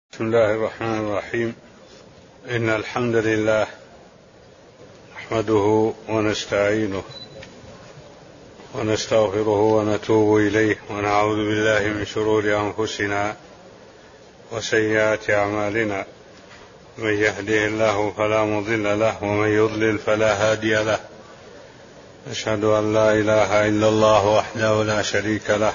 بسم الله الرحمن الرحيم. إن الحمد لله نحمده ونستعينه ونستغفره ونتوب إليه ونعوذ بالله من شرور أنفسنا وسيئات أعمالنا، من يهده الله فلا مضل له ومن يضلل فلا هادي له. أشهد أن لا إله إلا الله وحده لا شريك له،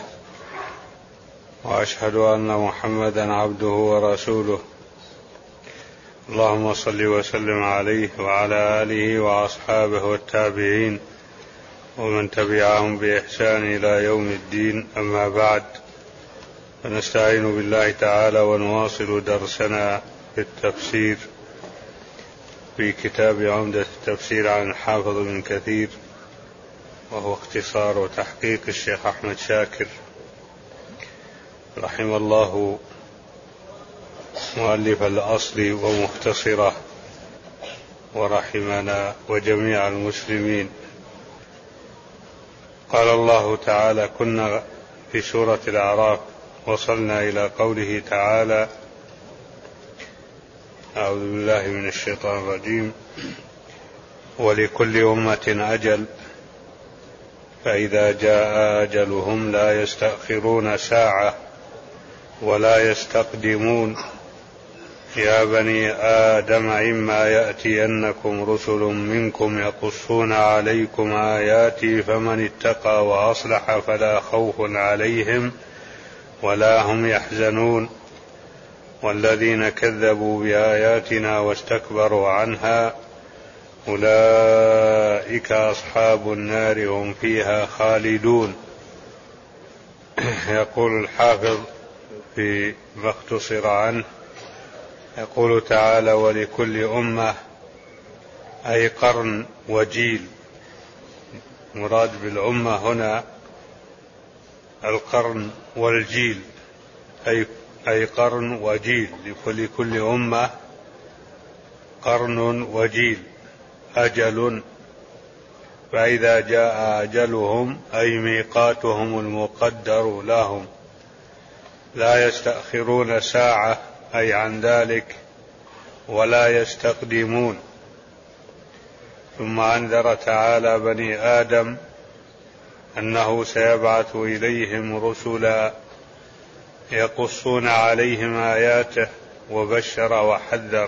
وأشهد أن محمدا عبده ورسوله. اللهم صل وسلم عليه وعلى آله وأصحابه والتابعين ومن تبعهم بإحسان إلى يوم الدين. أما بعد، فنستعين بالله تعالى ونواصل درسنا في التفسير في كتاب عمدة التفسير عن الحافظ ابن كثير، وهو اختصار وتحقيق الشيخ أحمد شاكر رحم الله مؤلف الأصل ومختصره، ورحمنا وجميع المسلمين. قال الله تعالى: كنا في سورة الأعراف، وصلنا إلى قوله تعالى: أعوذ بالله من الشيطان الرجيم: ولكل أمة أجل فإذا جاء أجلهم لا يستأخرون ساعة ولا يستقدمون. يا بني آدم إما يأتينكم رسل منكم يقصون عليكم آياتي فمن اتقى وأصلح فلا خوف عليهم ولا هم يحزنون. والذين كذبوا بآياتنا واستكبروا عنها أولئك أصحاب النار هم فيها خالدون. يقول الحافظ في ما اختصر عنه، يقول تعالى: ولكل أمة، أي قرن وجيل. مراد بالأمة هنا القرن والجيل، أي قرن وجيل. لكل أمة قرن وجيل، أجل. فإذا جاء أجلهم أي ميقاتهم المقدر لهم لا يستأخرون ساعة أي عن ذلك، ولا يستقدمون. ثم أنذر تعالى بني آدم أنه سيبعث إليهم رسلا يقصون عليهم آياته، وبشر وحذر،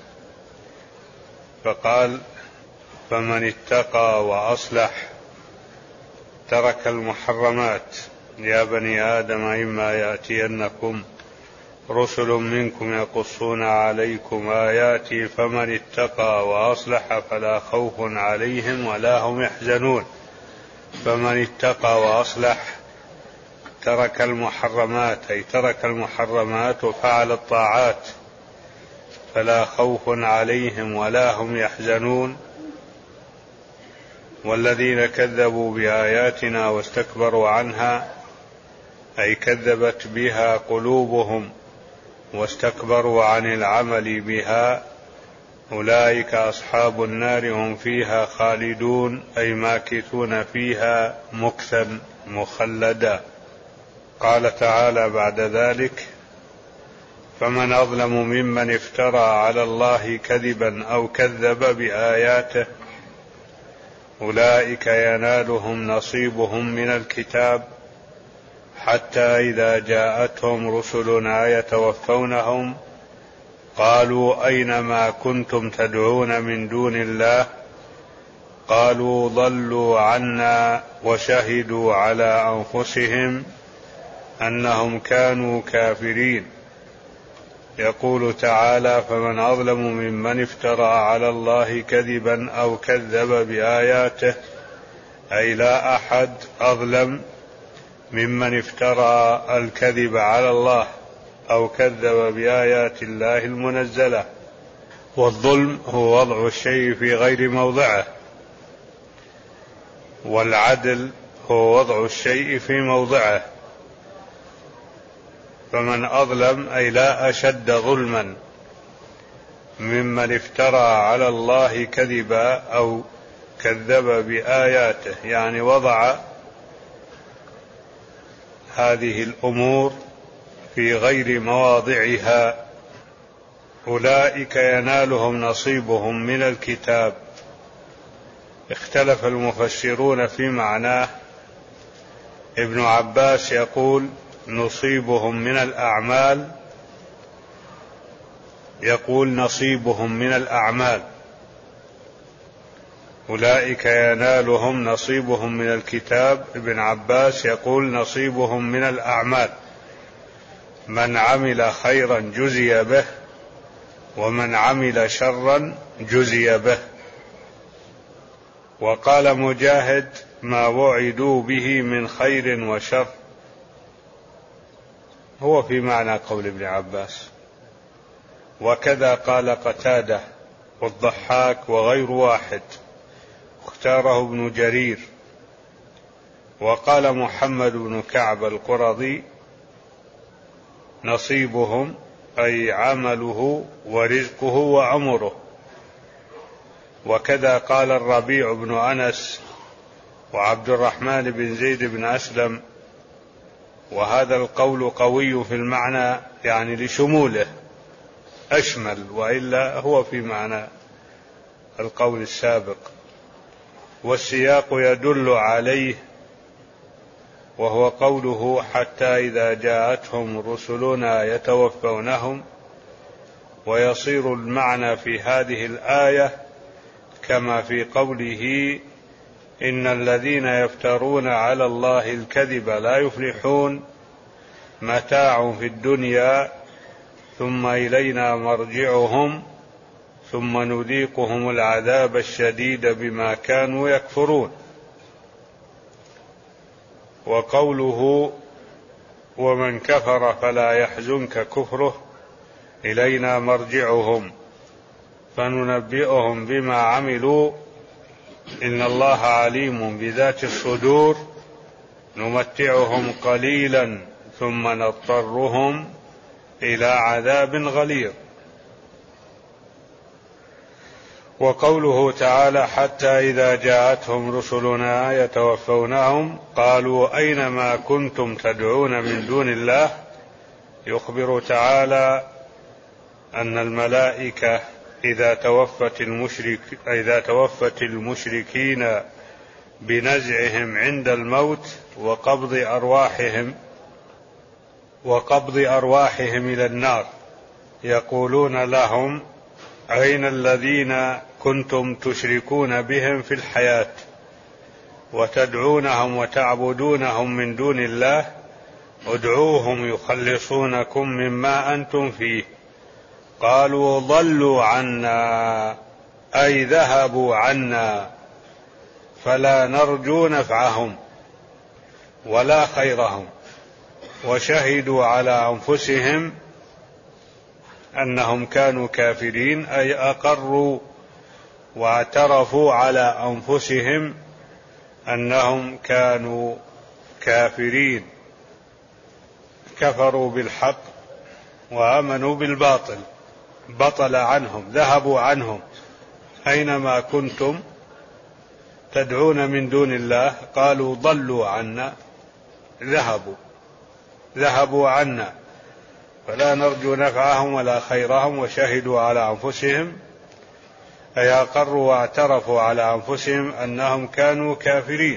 فقال: فمن اتقى وأصلح ترك المحرمات. يا بني آدم إما يأتينكم رسل منكم يقصون عليكم آياتي فمن اتقى وأصلح فلا خوف عليهم ولا هم يحزنون. فمن اتقى وأصلح ترك المحرمات، أي ترك المحرمات وفعل الطاعات، فلا خوف عليهم ولا هم يحزنون. والذين كذبوا بآياتنا واستكبروا عنها، أي كذبت بها قلوبهم واستكبروا عن العمل بها، أولئك أصحاب النار هم فيها خالدون، أي ماكثون فيها مكثا مخلدا. قال تعالى بعد ذلك: فمن أظلم ممن افترى على الله كذبا أو كذب بآياته، أولئك ينالهم نصيبهم من الكتاب حتى إذا جاءتهم رسلنا يتوفونهم قالوا أين ما كنتم تدعون من دون الله، قالوا ضلوا عنا وشهدوا على أنفسهم أنهم كانوا كافرين. يقول تعالى: فمن أظلم ممن افترى على الله كذبا أو كذب بآياته، أي لا أحد أظلم ممن افترى الكذب على الله أو كذب بآيات الله المنزلة. والظلم هو وضع الشيء في غير موضعه، والعدل هو وضع الشيء في موضعه. فمن أظلم أي لا أشد ظلما ممن افترى على الله كذبا أو كذب بآياته، يعني وضع هذه الأمور في غير مواضعها أولئك ينالهم نصيبهم من الكتاب. اختلف المفسرون في معناه. ابن عباس يقول نصيبهم من الأعمال، يقول نصيبهم من الأعمال. أولئك ينالهم نصيبهم من الكتاب. ابن عباس يقول نصيبهم من الأعمال، من عمل خيرا جزي به ومن عمل شرا جزي به. وقال مجاهد ما وعدوا به من خير وشر، هو في معنى قول ابن عباس. وكذا قال قتادة والضحاك وغير واحد، اختاره ابن جرير. وقال محمد بن كعب القرظي نصيبهم أي عمله ورزقه وعمره. وكذا قال الربيع بن أنس وعبد الرحمن بن زيد بن أسلم. وهذا القول قوي في المعنى، يعني لشموله أشمل، وإلا هو في معنى القول السابق. والسياق يدل عليه، وهو قوله حتى إذا جاءتهم رسلنا يتوفونهم. ويصير المعنى في هذه الآية كما في قوله إن الذين يفترون على الله الكذب لا يفلحون، متاع في الدنيا ثم إلينا مرجعهم ثم نذيقهم العذاب الشديد بما كانوا يكفرون. وقوله ومن كفر فلا يحزنك كفره إلينا مرجعهم فننبئهم بما عملوا إن الله عليم بذات الصدور نمتعهم قليلا ثم نضطرهم إلى عذاب غليظ. وقوله تعالى حتى إذا جاءتهم رسلنا يتوفونهم قالوا أين ما كنتم تدعون من دون الله، يخبر تعالى أن الملائكة إذا توفت المشركين بنزعهم عند الموت وقبض أرواحهم إلى النار، يقولون لهم أين الذين كنتم تشركون بهم في الحياة وتدعونهم وتعبدونهم من دون الله، ادعوهم يخلصونكم مما أنتم فيه. قالوا ضلوا عنا أي ذهبوا عنا فلا نرجو نفعهم ولا خيرهم، وشهدوا على أنفسهم أنهم كانوا كافرين، أي أقروا واعترفوا على أنفسهم أنهم كانوا كافرين، كفروا بالحق وآمنوا بالباطل، بطل عنهم، ذهبوا عنهم. أينما كنتم تدعون من دون الله، قالوا ضلوا عنا، ذهبوا عنا فلا نرجو نفعهم ولا خيرهم، وشهدوا على أنفسهم أي أقروا واعترفوا على أنفسهم أنهم كانوا كافرين.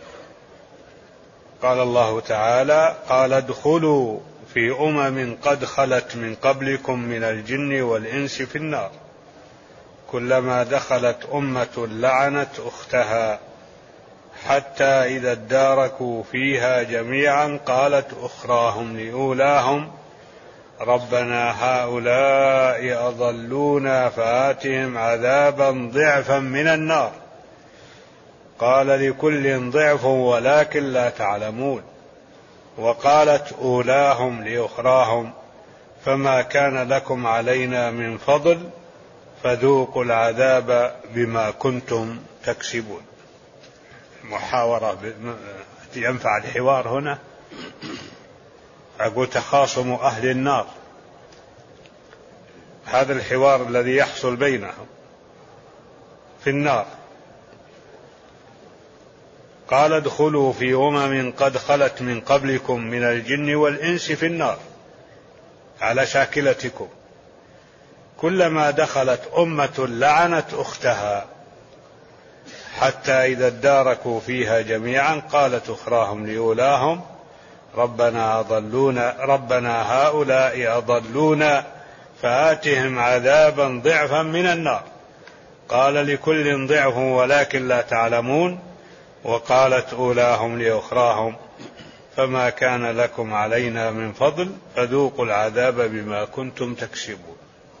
قال الله تعالى قال ادخلوا في قد خلت من قبلكم من الجن والإنس في النار، كلما دخلت أمة لعنت أختها حتى إذا اداركوا فيها جميعا قالت أخراهم لأولاهم ربنا هؤلاء أضلونا فآتهم عذابا ضعفا من النار، قال لكل ضعف ولكن لا تعلمون. وقالت أولاهم لأخراهم فما كان لكم علينا من فضل فذوقوا العذاب بما كنتم تكسبون. محاورة ينفع الحوار هنا، أقول تخاصم أهل النار، هذا الحوار الذي يحصل بينهم في النار. قال ادخلوا في قد خلت من قبلكم من الجن والإنس في النار على شاكلتكم، كلما دخلت أمة لعنت أختها حتى إذا اداركوا فيها جميعا قالت أخراهم لأولاهم ربنا هؤلاء أضلونا فآتهم عذابا ضعفا من النار قال لكل ضعف ولكن لا تعلمون وقالت أولاهم لأخراهم فما كان لكم علينا من فضل فذوقوا العذاب بما كنتم تكسبون.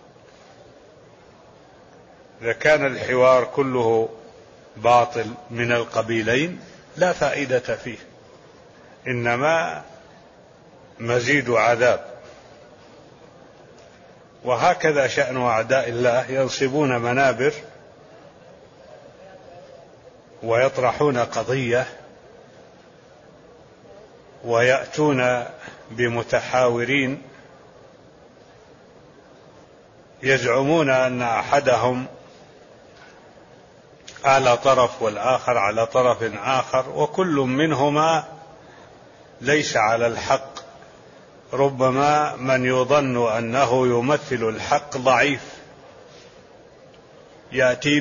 إذا كان الحوار كله باطل من القبيلين لا فائدة فيه، إنما مزيد عذاب. وهكذا شأن أعداء الله، ينصبون منابر ويطرحون قضية ويأتون بمتحاورين يزعمون أن أحدهم على طرف والآخر على طرف آخر، وكل منهما ليس على الحق. ربما من يظن أنه يمثل الحق ضعيف يأتي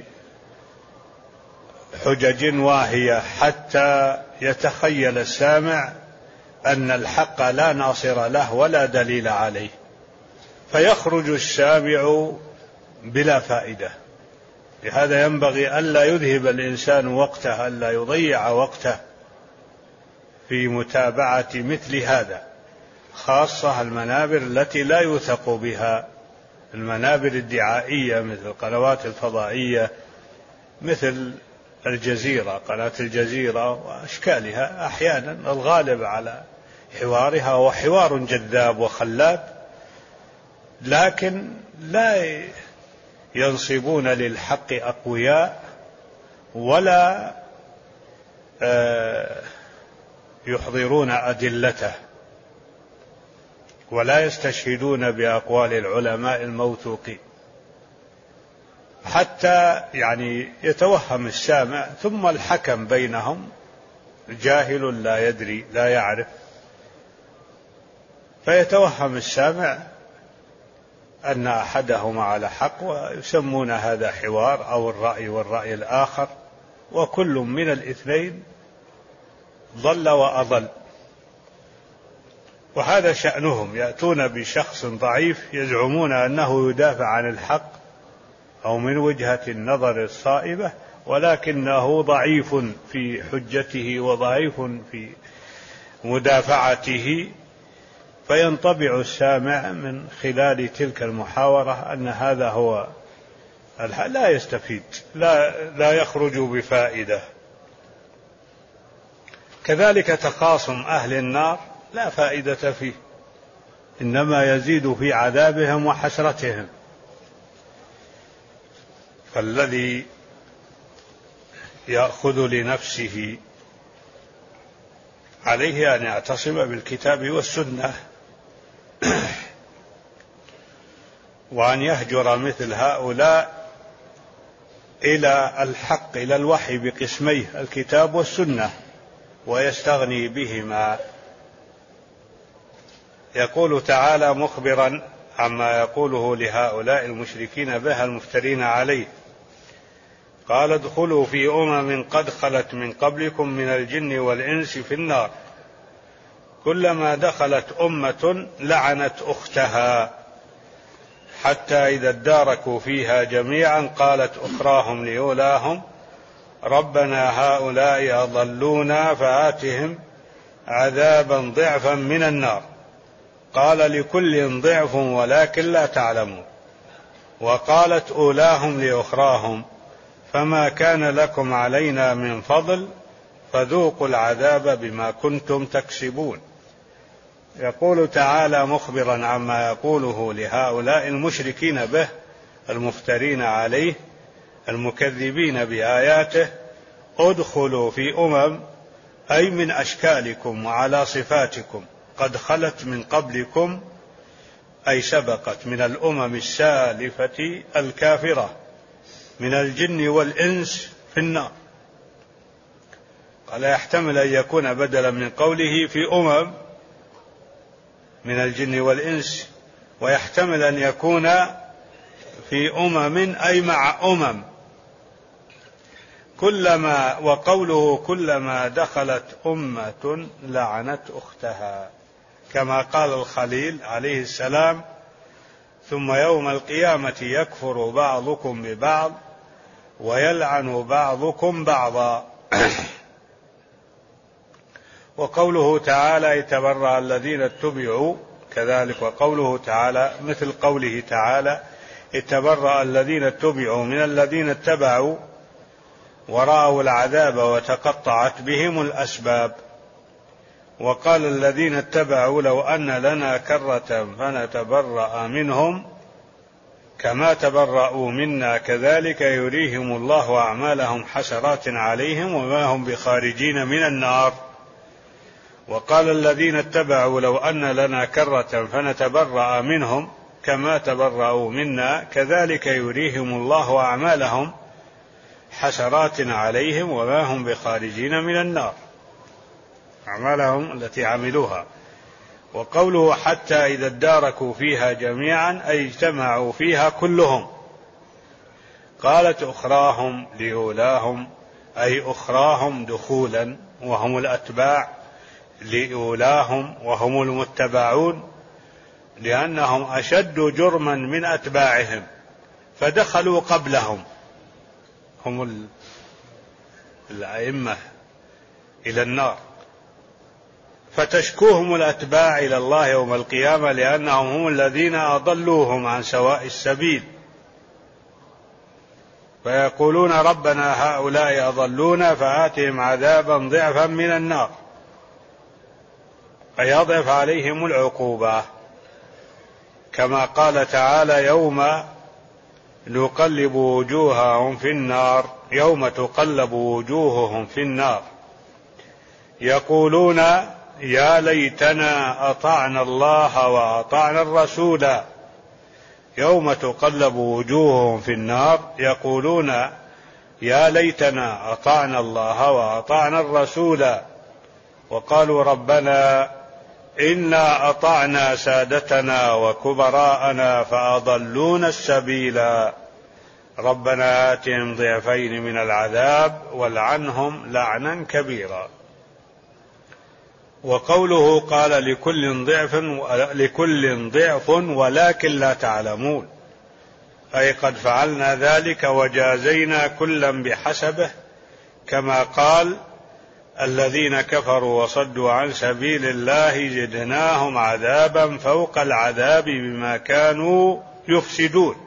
بحجج واهية حتى يتخيل السامع أن الحق لا ناصر له ولا دليل عليه، فيخرج السامع بلا فائدة. لهذا ينبغي ألا يذهب الإنسان وقته، ألا يضيع وقته في متابعة مثل هذا، خاصة المنابر التي لا يوثق بها، المنابر الدعائية مثل القنوات الفضائية مثل الجزيرة، قناة الجزيرة وأشكالها. أحيانا الغالب على حوارها وحوار جذاب وخلاب، لكن لا ينصبون للحق أقوياء ولا يحضرون أدلته ولا يستشهدون بأقوال العلماء الموثوقين، حتى يتوهم السامع ثم الحكم بينهم جاهل لا يدري لا يعرف، فيتوهم السامع أن أحدهما على حق ويسمون هذا حوار أو الرأي والرأي الآخر، وكل من الاثنين ضل وأضل. وهذا شأنهم، يأتون بشخص ضعيف يزعمون أنه يدافع عن الحق أو من وجهة النظر الصائبة، ولكنه ضعيف في حجته وضعيف في مدافعته، فينطبع السامع من خلال تلك المحاورة أن هذا هو لا يستفيد، لا يخرج بفائدة. كذلك تخاصم أهل النار لا فائدة فيه، إنما يزيد في عذابهم وحسرتهم. فالذي يأخذ لنفسه عليه أن يعتصم بالكتاب والسنة وأن يهجر مثل هؤلاء إلى الحق، إلى الوحي بقسميه الكتاب والسنة، ويستغني بهما. يقول تعالى مخبرا عما يقوله لهؤلاء المشركين به المفترين عليه: قال ادخلوا في قد خلت من قبلكم من الجن والإنس في النار كلما دخلت أمة لعنت أختها حتى إذا اداركوا فيها جميعا قالت أخراهم لأولاهم ربنا هؤلاء أضلونا فآتهم عذابا ضعفا من النار قال لكل ضعف ولكن لا تعلمون وقالت أولاهم لأخراهم فما كان لكم علينا من فضل فذوقوا العذاب بما كنتم تكسبون. يقول تعالى مخبرا عما يقوله لهؤلاء المشركين به المفترين عليه المكذبين بآياته: ادخلوا في أي من أشكالكم وعلى صفاتكم قد خلت من قبلكم، أي سبقت من الأمم السالفة الكافرة من الجن والإنس في النار. قال يحتمل أن يكون بدلا من قوله في من الجن والإنس، ويحتمل أن يكون في أي مع وقوله كلما دخلت أمة لعنت أختها، كما قال الخليل عليه السلام: ثم يوم القيامة يكفر بعضكم ببعض ويلعن بعضكم بعضا. وقوله تعالى: يتبرأ الذين اتبعوا، كذلك وقوله تعالى مثل قوله تعالى: يتبرأ الذين اتبعوا من الذين اتبعوا ورأوا العذاب وتقطعت بهم الأسباب. وقال الذين اتبعوا: لو أن لنا كرة فنتبرأ منهم كما تبرأوا منا كذلك يريهم الله أعمالهم حسرات عليهم وما هم بخارجين من النار. وقال الذين اتبعوا: لو أن لنا كرة فنتبرأ منهم كما تبرأوا منا كذلك يريهم الله أعمالهم حسرات عليهم وما هم بخارجين من النار، أعمالهم التي عملوها. وقوله: حتى إذا اداركوا فيها جميعا أي اجتمعوا فيها كلهم. قالت أخراهم لأولاهم أي أخراهم دخولا وهم الأتباع، لأولاهم وهم المتبعون، لأنهم أشد جرما من أتباعهم فدخلوا قبلهم، هم الأئمة إلى النار، فتشكوهم الأتباع إلى الله يوم القيامة لأنهم هم الذين أضلوهم عن سواء السبيل، فيقولون: ربنا هؤلاء أضلونا فآتهم عذابا ضعفا من النار، فيضعف عليهم العقوبة، كما قال تعالى: يوم نقلب وجوههم في النار، يوم تقلب وجوههم في النار يقولون: يا ليتنا أطعنا الله وأطعنا الرسول. يوم تقلب وجوههم في النار يقولون: يا ليتنا أطعنا الله وأطعنا الرسول، وقالوا: ربنا إنا أطعنا سادتنا وكبراءنا فأضلونا السبيل، ربنا آتهم ضعفين من العذاب والعنهم لعنا كبيرا. وقوله: قال لكل ضعف ولكن لا تعلمون، أي قد فعلنا ذلك وجازينا كلا بحسبه، كما قال: الذين كفروا وصدوا عن سبيل الله زدناهم عذابا فوق العذاب بما كانوا يفسدون.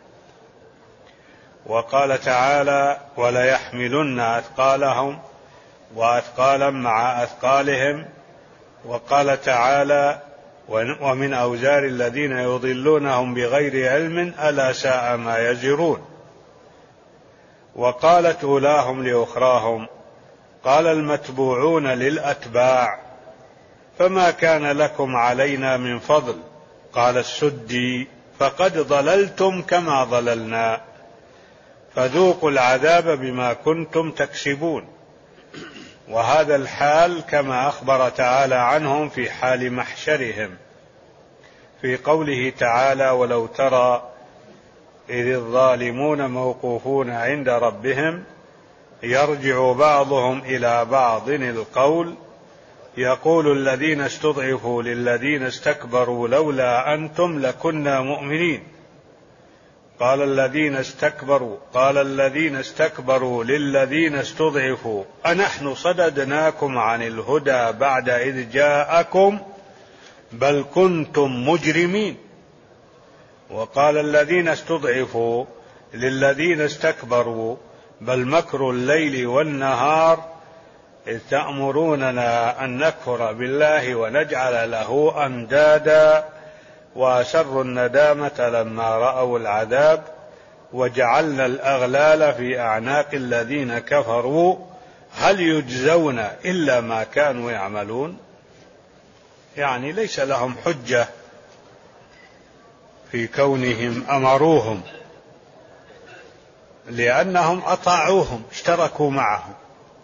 وقال تعالى: وليحملن أثقالهم وأثقالا مع أثقالهم. وقال تعالى: ومن أوزار الذين يضلونهم بغير علم ألا ساء ما يزرون. وقالت أولاهم لأخراهم، قال المتبوعون للأتباع: فما كان لكم علينا من فضل؟ قال السدي: فقد ضللتم كما ضللنا، فذوقوا العذاب بما كنتم تكسبون. وهذا الحال كما أخبر تعالى عنهم في حال محشرهم في قوله تعالى: ولو ترى إذ الظالمون موقوفون عند ربهم يرجع بعضهم إلى بعض القول يقول الذين استضعفوا للذين استكبروا لولا أنتم لكنا مؤمنين. قال الذين استكبروا للذين استضعفوا أنحن صددناكم عن الهدى بعد إذ جاءكم بل كنتم مجرمين. وقال الذين استضعفوا للذين استكبروا بل مكر الليل والنهار إذ تأمروننا أن نكفر بالله ونجعل له أندادا وأسروا الندامة لما رأوا العذاب وجعلنا الأغلال في أعناق الذين كفروا هل يجزون إلا ما كانوا يعملون. يعني ليس لهم حجة في كونهم أمروهم، لأنهم أطاعوهم اشتركوا معهم،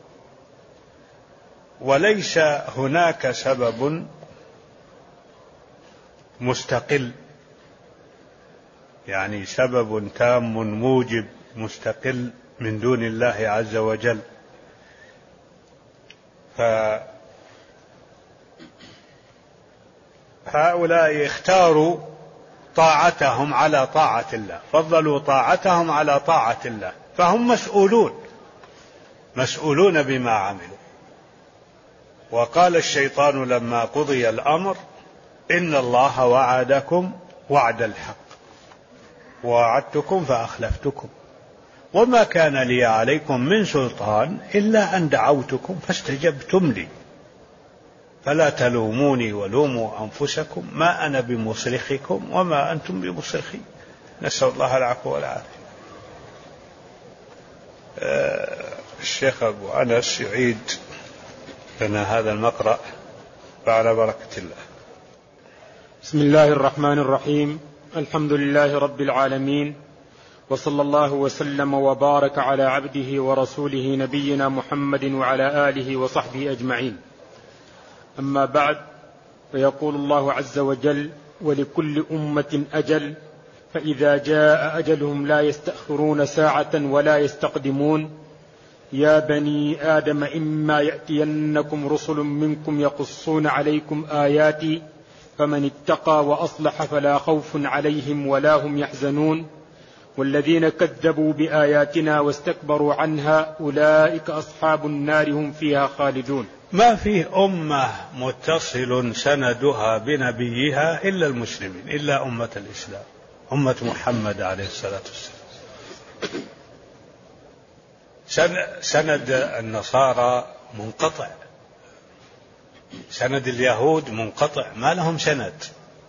وليس هناك سبب مستقل يعني سبب تام موجب مستقل من دون الله عز وجل. فهؤلاء اختاروا طاعتهم على طاعة الله، فضلوا طاعتهم على طاعة الله، فهم مسؤولون بما عملوا. وقال الشيطان لما قضي الأمر إن الله وعدكم وعد الحق ووعدتكم فأخلفتكم وما كان لي عليكم من سلطان إلا أن دعوتكم فاستجبتم لي فلا تلوموني ولوموا أنفسكم ما أنا بمصرخكم وما أنتم بمصرخي. نسأل الله العفو والعافية. الشيخ أبو أنس يعيد لنا هذا المقرأ فعلى بركة الله. بسم الله الرحمن الرحيم. الحمد لله رب العالمين، وصلى الله وسلم وبارك على عبده ورسوله نبينا محمد وعلى آله وصحبه أجمعين. أما بعد، فيقول الله عز وجل: ولكل أمة أجل فإذا جاء أجلهم لا يستأخرون ساعة ولا يستقدمون. يا بني آدم إما يأتينكم رسل منكم يقصون عليكم آياتي فمن اتقى وأصلح فلا خوف عليهم ولا هم يحزنون. والذين كذبوا بآياتنا واستكبروا عنها أولئك أصحاب النار هم فيها خالدون. ما فيه أمة متصل سندها بنبيها إلا المسلمين، إلا أمة الإسلام، أمة محمد عليه الصلاة والسلام. سند النصارى منقطع، سند اليهود منقطع، ما لهم سند.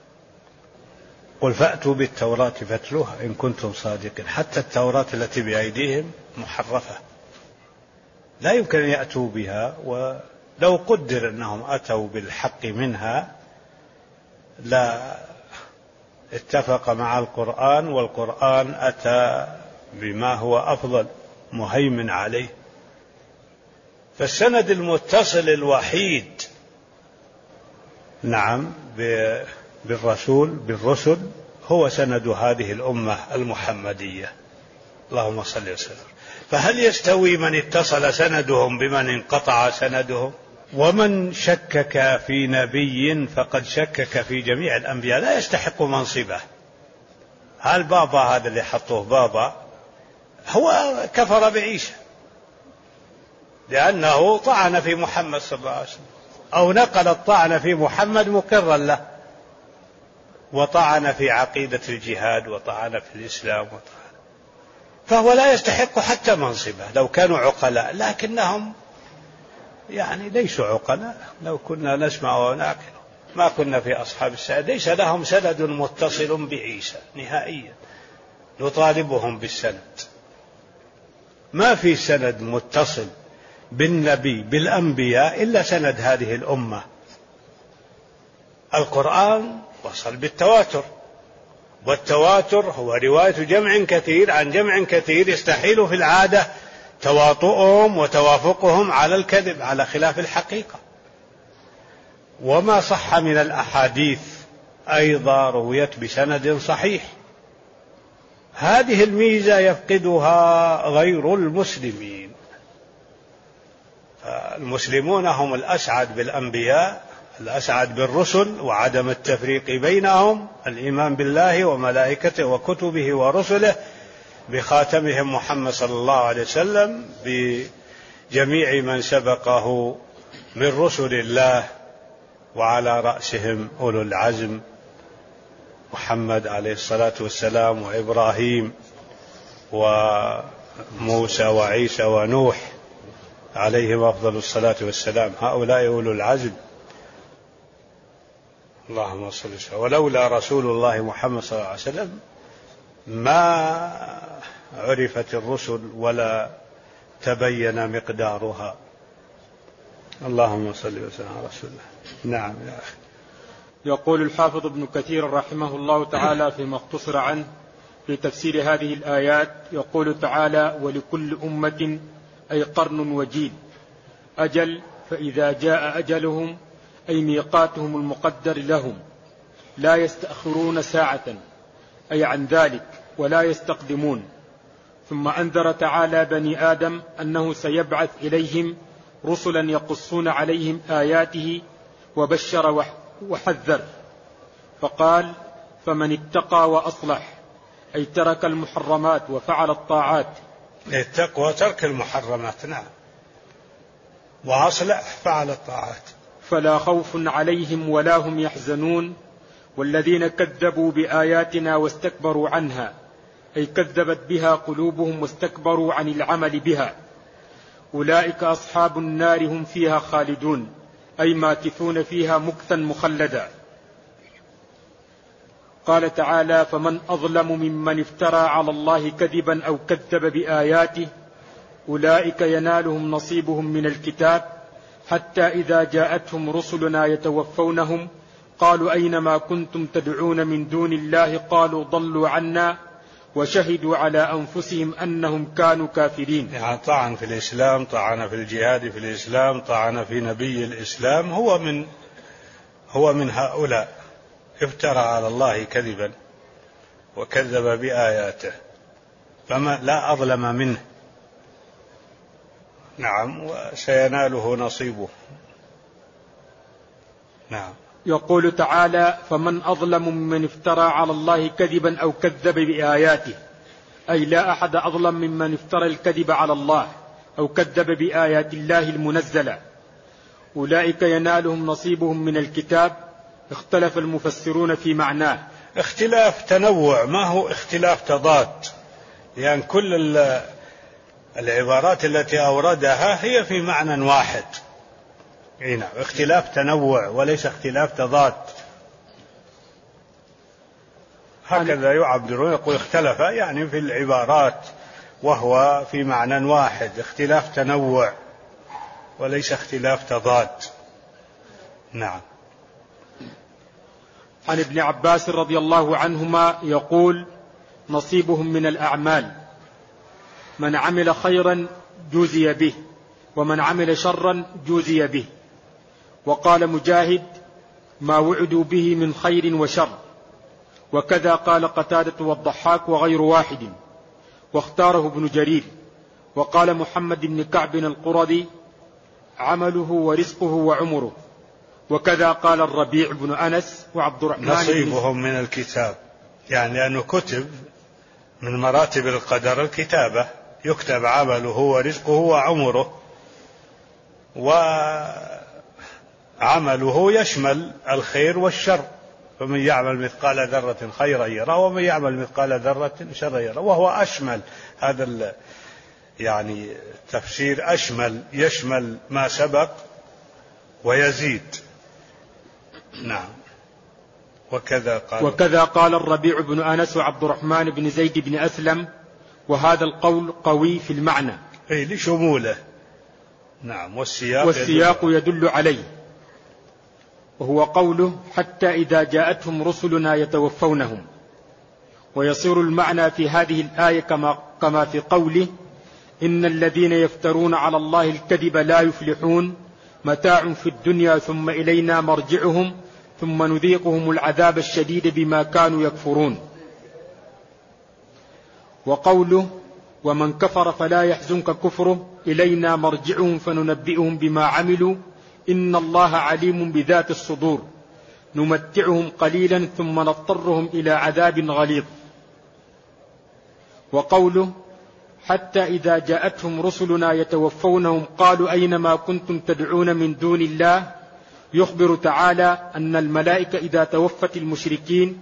قل فأتوا بالتوراة فاتلوها إن كنتم صادقين. حتى التوراة التي بأيديهم محرفة، لا يمكن أن يأتوا بها، ولو قدر أنهم أتوا بالحق منها لا اتفق مع القرآن، والقرآن أتى بما هو أفضل مهيمن عليه. فالسند المتصل الوحيد نعم بالرسل هو سند هذه الأمة المحمدية. اللهم صل وسلم. فهل يستوي من اتصل سندهم بمن انقطع سندهم؟ ومن شكك في نبي فقد شكك في جميع الأنبياء، لا يستحق منصبه. هل بابا هذا اللي حطوه بابا هو كفر بعيسى لأنه طعن في محمد صلى الله عليه وسلم، أو نقل الطعن في محمد مقرا له، وطعن في عقيدة الجهاد وطعن في الإسلام وطعن. فهو لا يستحق حتى منصبه لو كانوا عقلاء، لكنهم يعني ليسوا عقلاء. لو كنا نسمع ونعقل ما كنا في أصحاب السعادة. ليس لهم سند متصل بعيسى نهائيا نطالبهم بالسند. ما في سند متصل بالنبي بالأنبياء إلا سند هذه الأمة. القرآن وصل بالتواتر، والتواتر هو رواية جمع كثير عن جمع كثير، يستحيل في العادة تواطؤهم وتوافقهم على الكذب على خلاف الحقيقة. وما صح من الأحاديث أيضا رويت بسند صحيح. هذه الميزة يفقدها غير المسلمين. المسلمون هم الأسعد بالأنبياء، الأسعد بالرسل، وعدم التفريق بينهم، الإيمان بالله وملائكته وكتبه ورسله بخاتمهم محمد صلى الله عليه وسلم، بجميع من سبقه من رسل الله، وعلى رأسهم أولو العزم محمد عليه الصلاة والسلام، وإبراهيم وموسى وعيسى ونوح عليهم أفضل الصلاة والسلام. هؤلاء أولو العزم. اللهم صل وسلم. ولولا رسول الله محمد صلى الله عليه وسلم ما عرفت الرسل ولا تبين مقدارها. اللهم صل وسلم على رسول الله. نعم يا أخي. يقول الحافظ ابن كثير رحمه الله تعالى فيما اختصر عنه في تفسير هذه الآيات، يقول تعالى: ولكل أمة أي قرن وجيل أجل فإذا جاء أجلهم أي ميقاتهم المقدر لهم لا يستأخرون ساعة، أي عن ذلك ولا يستقدمون. ثم أنذر تعالى بني آدم أنه سيبعث إليهم رسلا يقصون عليهم آياته وبشر وحذر، فقال: فمن اتقى وأصلح، أي ترك المحرمات وفعل الطاعات. التقوى ترك المحرمات، نعم، وأصلح فعل الطاعات، فلا خوف عليهم ولا هم يحزنون. والذين كذبوا بآياتنا واستكبروا عنها، أي كذبت بها قلوبهم واستكبروا عن العمل بها، أولئك أصحاب النار هم فيها خالدون، أي ماكثون فيها مكثا مخلدا. قال تعالى: فمن أظلم ممن افترى على الله كذبا أو كذب بآياته، أولئك ينالهم نصيبهم من الكتاب، حتى إذا جاءتهم رسلنا يتوفونهم قالوا أينما كنتم تدعون من دون الله قالوا ضلوا عنا وشهدوا على أنفسهم أنهم كانوا كافرين. يعني طعن في الإسلام، طعن في الجهاد في الإسلام، طعن في نبي الإسلام، هو من هؤلاء، افترى على الله كذبا وكذب بآياته، فما لا أظلم منه. نعم، وسيناله نصيبه. نعم. يقول تعالى: فمن أظلم ممن افترى على الله كذبا أو كذب بآياته، أي لا أحد أظلم ممن افترى الكذب على الله أو كذب بآيات الله المنزلة. أولئك ينالهم نصيبهم من الكتاب. اختلف المفسرون في معناه، اختلاف تنوع، ما هو اختلاف تضاد، لأن يعني كل العبارات التي أوردها هي في معنى واحد. نعم، اختلاف تنوع وليس اختلاف تضاد، هكذا يعبرون، يقول اختلف يعني في العبارات وهو في معنى واحد، اختلاف تنوع وليس اختلاف تضاد. نعم. عن ابن عباس رضي الله عنهما يقول: نصيبهم من الأعمال، من عمل خيرا جوزي به، ومن عمل شرا جوزي به. وقال مجاهد: ما وعدوا به من خير وشر. وكذا قال قتادة والضحاك وغير واحد، واختاره ابن جرير. وقال محمد بن كعب القرظي: عمله ورزقه وعمره. وكذا قال الربيع بن أنس وعبد الرحمن. نصيبهم من الكتاب، يعني لأنه كتب من مراتب القدر الكتابة، يكتب عمله ورزقه وعمره، وعمله يشمل الخير والشر، فمن يعمل مثقال ذرة خيرا يره ومن يعمل مثقال ذرة شرا يره، وهو أشمل. هذا يعني تفسير أشمل، يشمل ما سبق ويزيد. نعم. وكذا قال الربيع بن أنس وعبد الرحمن بن زيد بن أسلم، وهذا القول قوي في المعنى لشموله. نعم. والسياق يدل عليه، وهو قوله: حتى إذا جاءتهم رسلنا يتوفونهم. ويصير المعنى في هذه الآية كما في قوله: إن الذين يفترون على الله الكذب لا يفلحون، متاع في الدنيا ثم إلينا مرجعهم ثم نذيقهم العذاب الشديد بما كانوا يكفرون. وقوله: ومن كفر فلا يحزنك كفره إلينا مرجعهم فننبئهم بما عملوا إن الله عليم بذات الصدور، نمتعهم قليلا ثم نضطرهم إلى عذاب غليظ. وقوله: حتى إذا جاءتهم رسلنا يتوفونهم قالوا أينما كنتم تدعون من دون الله، يخبر تعالى أن الملائكة إذا توفت المشركين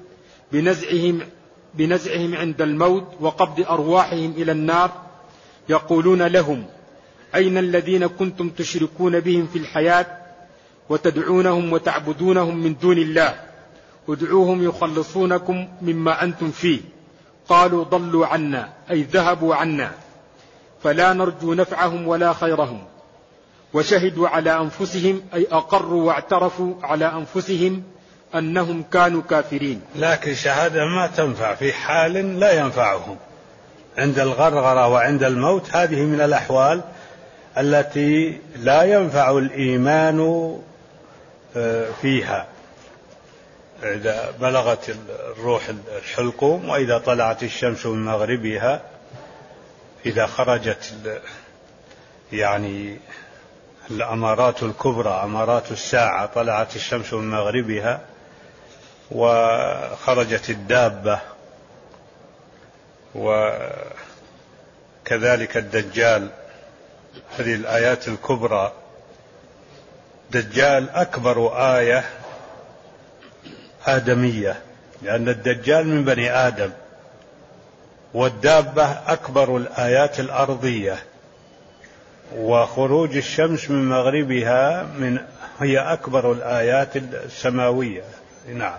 بنزعهم عند الموت وقبض أرواحهم إلى النار، يقولون لهم: أين الذين كنتم تشركون بهم في الحياة وتدعونهم وتعبدونهم من دون الله، ادعوهم يخلصونكم مما أنتم فيه. قالوا ضلوا عنا، أي ذهبوا عنا، فلا نرجو نفعهم ولا خيرهم. وشهدوا على أنفسهم، أي أقروا واعترفوا على أنفسهم أنهم كانوا كافرين. لكن شهادة ما تنفع في حال لا ينفعهم، عند الغرغرة وعند الموت، هذه من الأحوال التي لا ينفع الإيمان فيها. إذا بلغت الروح الحلقوم، وإذا طلعت الشمس من مغربها، إذا خرجت يعني الأمارات الكبرى، أمارات الساعة، طلعت الشمس من مغربها وخرجت الدابة، وكذلك الدجال. هذه الآيات الكبرى. دجال أكبر آية آدمية، لأن الدجال من بني آدم، والدابة أكبر الآيات الأرضية، وخروج الشمس من مغربها هي أكبر الآيات السماوية. نعم.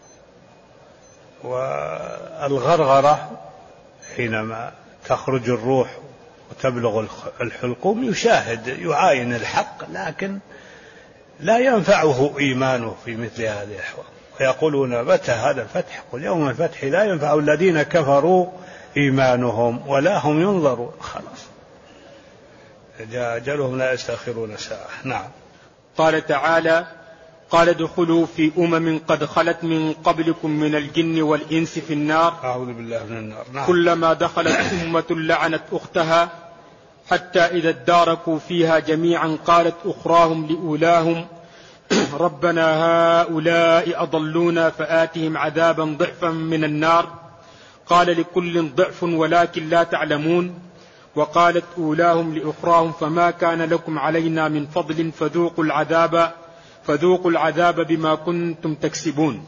والغرغرة حينما تخرج الروح وتبلغ الحلقوم يشاهد، يعاين الحق، لكن لا ينفعه إيمانه في مثل هذه الأحوال. ويقولون متى هذا الفتح؟ قل يوم الفتح لا ينفع الذين كفروا إيمانهم ولا هم ينظرون. خلاص، جاء أجلهم لا يستأخرون ساعة. نعم. قال تعالى: قال ادخلوا في أمم قد خلت من قبلكم من الجن والإنس في النار. أعوذ بالله من النار. نعم. كلما دخلت أمة لعنت أختها حتى إذا اداركوا فيها جميعا قالت أخراهم لأولاهم ربنا هؤلاء أضلونا فآتهم عذابا ضعفا من النار. قال لكل ضعف ولكن لا تعلمون. وقالت أولاهم لأخراهم فما كان لكم علينا من فضل فذوقوا العذاب بما كنتم تكسبون.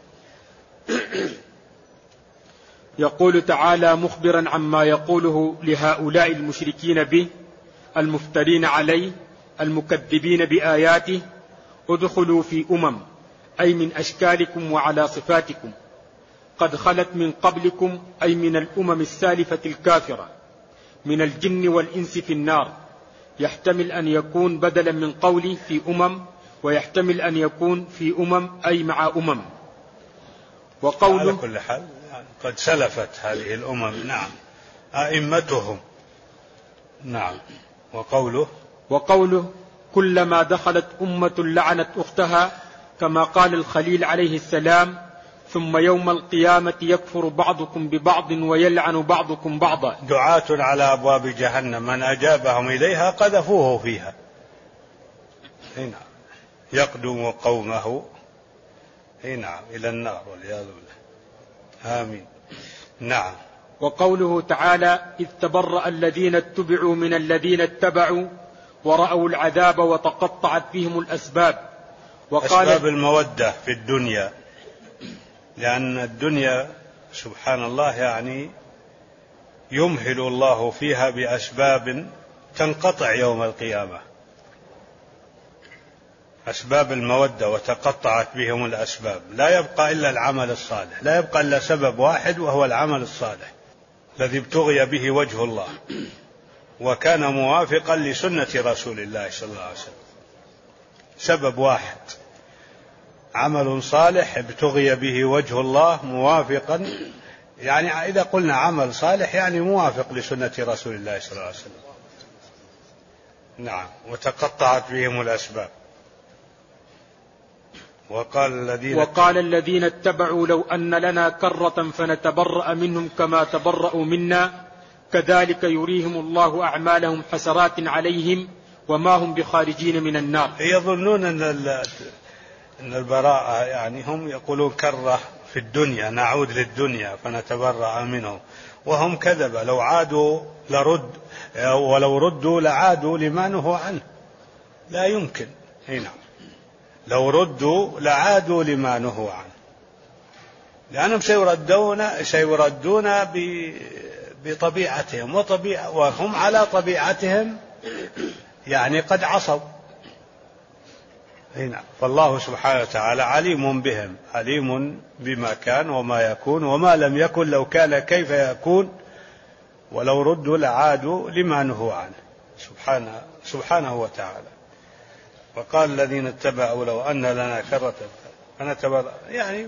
يقول تعالى مخبرا عما يقوله لهؤلاء المشركين به المفترين عليه المكذبين بآياته: ادخلوا في أمم، أي من أشكالكم وعلى صفاتكم، قد خلت من قبلكم، أي من الأمم السالفة الكافرة، من الجن والإنس في النار. يحتمل أن يكون بدلا من قولي في أمم، ويحتمل أن يكون في أمم أي مع أمم. وقوله على كل حال قد سلفت هذه الأمم. نعم. أئمتهم. نعم. وقوله كلما دخلت أمة لعنت أختها، كما قال الخليل عليه السلام: ثم يوم القيامة يكفر بعضكم ببعض ويلعن بعضكم بعضا. دعاة على أبواب جهنم من أجابهم إليها قذفوه فيها. هنا يقدم قومه هنا إلى النار والعياذ بالله. آمين. نعم. وقوله تعالى: إذ تبرأ الذين اتبعوا من الذين اتبعوا ورأوا العذاب وتقطعت بهم الأسباب. أسباب المودة في الدنيا، لأن الدنيا سبحان الله يعني يمهل الله فيها بأسباب تنقطع يوم القيامة، أسباب المودة، وتقطعت بهم الأسباب. لا يبقى إلا العمل الصالح، لا يبقى إلا سبب واحد، وهو العمل الصالح الذي ابتغي به وجه الله، وكان موافقا لسنة رسول الله صلى الله عليه وسلم. سبب واحد، عمل صالح ابتغي به وجه الله موافقا، يعني إذا قلنا عمل صالح يعني موافق لسنة رسول الله صلى الله عليه وسلم. نعم. وتقطعت بهم الأسباب. وقال الذين اتبعوا لو أن لنا كرة فنتبرأ منهم كما تبرأوا منا كذلك يريهم الله أعمالهم حسرات عليهم وما هم بخارجين من النار. يظنون أن البراءة يعني هم يقولون كرة في الدنيا، نعود للدنيا فنتبرأ منهم، وهم كذبة. لو عادوا ولو ردوا لعادوا لما نهوا عنه. لا يمكن. هنا لو ردوا لعادوا لما نهوا عنه، لأنهم سيردون بطبيعتهم، وهم على طبيعتهم يعني قد عصوا. هنا فالله سبحانه وتعالى عليم بهم، عليم بما كان وما يكون وما لم يكن، لو كان كيف يكون، ولو ردوا لعادوا لما نهوا عنه سبحانه وتعالى. وقال الذين اتبعوا لو أن لنا كرة فنتبرأ، يعني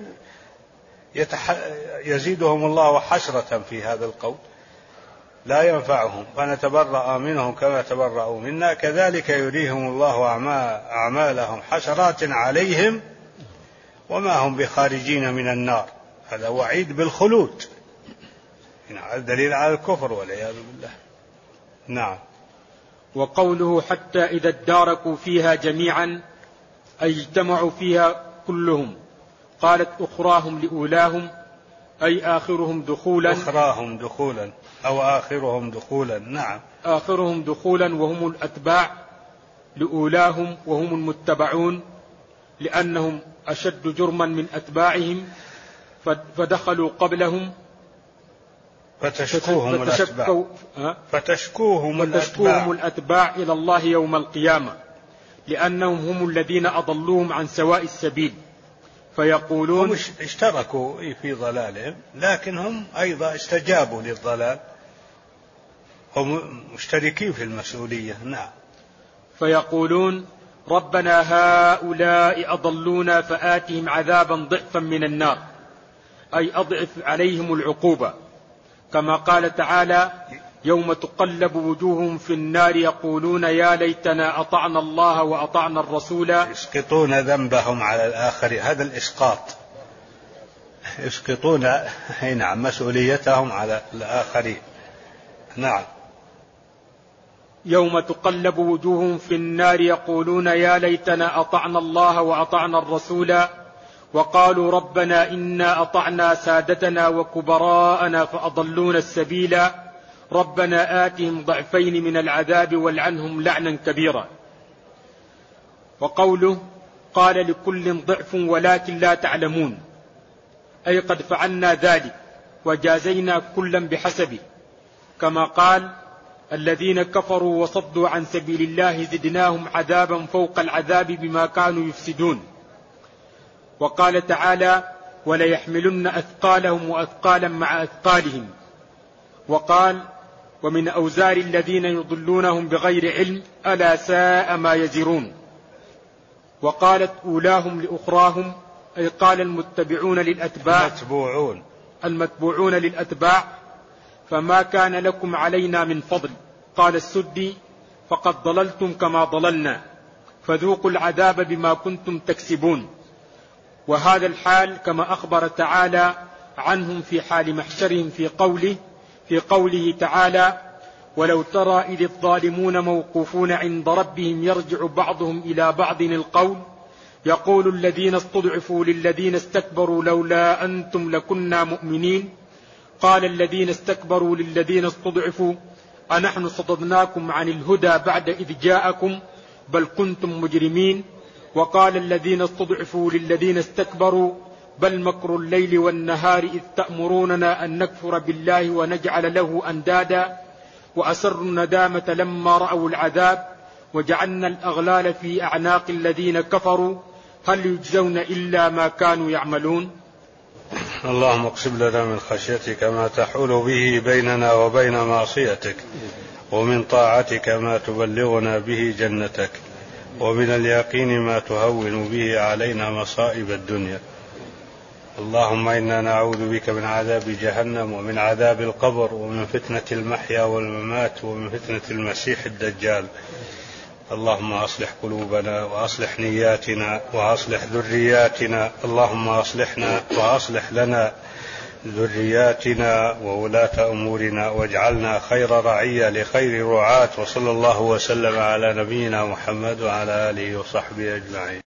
يزيدهم الله حسرة في هذا القول، لا ينفعهم، فنتبرأ منهم كما تبرأوا منا كذلك يريهم الله أعمالهم حسرات عليهم وما هم بخارجين من النار، هذا وعيد بالخلود، هذا دليل على الكفر والعياذ بالله. نعم. وقوله حتى إذا اداركوا فيها جميعا أي اجتمعوا فيها كلهم، قالت أخراهم لأولاهم أي آخرهم دخولا، أخراهم دخولا أو آخرهم دخولا. نعم، آخرهم دخولا وهم الأتباع، لأولاهم وهم المتبعون، لأنهم أشد جرما من أتباعهم فدخلوا قبلهم فتشكوهم الأتباع إلى الله يوم القيامة، لأنهم هم الذين أضلوهم عن سواء السبيل، فيقولون هم اشتركوا في ضلالهم، لكن هم أيضا استجابوا للضلال، هم مشتركين في المسؤولية. نعم. فيقولون ربنا هؤلاء أضلونا فآتهم عذابا ضعفا من النار، أي أضعف عليهم العقوبة، كما قال تعالى يوم تقلب وجوههم في النار يقولون يا ليتنا أطعنا الله وأطعنا الرسول. يسقطون ذنبهم على الآخر، هذا الإسقاط، يسقطون نعم مسؤوليتهم على الآخرين. نعم. يوم تقلب وجوههم في النار يقولون يا ليتنا أطعنا الله وأطعنا الرسول وقالوا ربنا إنا أطعنا سادتنا وكبراءنا فأضلونا السبيل ربنا آتهم ضعفين من العذاب والعنهم لعنا كبيرا. وقوله قال لكل ضعف ولكن لا تعلمون، أي قد فعلنا ذلك وجازينا كلا بحسبه، كما قال الذين كفروا وصدوا عن سبيل الله زدناهم عذابا فوق العذاب بما كانوا يفسدون. وقال تعالى وليحملن أثقالهم وأثقالا مع أثقالهم. وقال ومن أوزار الذين يضلونهم بغير علم ألا ساء ما يزرون. وقالت أولاهم لأخراهم، أي قال المتبعون للأتباع المتبوعون للأتباع فما كان لكم علينا من فضل. قال السدي فقد ضللتم كما ضللنا فذوقوا العذاب بما كنتم تكسبون. وهذا الحال كما أخبر تعالى عنهم في حال محشرهم في قوله تعالى ولو ترى إذ الظالمون موقوفون عند ربهم يرجع بعضهم إلى بعض القول يقول الذين استضعفوا للذين استكبروا لولا أنتم لكنا مؤمنين قال الذين استكبروا للذين استضعفوا أنحن صددناكم عن الهدى بعد إذ جاءكم بل كنتم مجرمين. وقال الذين استضعفوا للذين استكبروا بل مكر الليل والنهار إذ تأمروننا أن نكفر بالله ونجعل له أندادا وأسروا الندامة لما رأوا العذاب وجعلنا الأغلال في أعناق الذين كفروا هل يجزون إلا ما كانوا يعملون. اللهم اقسم لنا من خشيتك ما تحول به بيننا وبين معصيتك ومن طاعتك ما تبلغنا به جنتك ومن اليقين ما تهون به علينا مصائب الدنيا. اللهم إنا نعوذ بك من عذاب جهنم ومن عذاب القبر ومن فتنة المحيا والممات ومن فتنة المسيح الدجال. اللهم أصلح قلوبنا وأصلح نياتنا وأصلح ذرياتنا. اللهم أصلحنا وأصلح لنا ذرياتنا وولاة أمورنا واجعلنا خير رعية لخير رعاة. وصلى الله وسلم على نبينا محمد وعلى آله وصحبه أجمعين.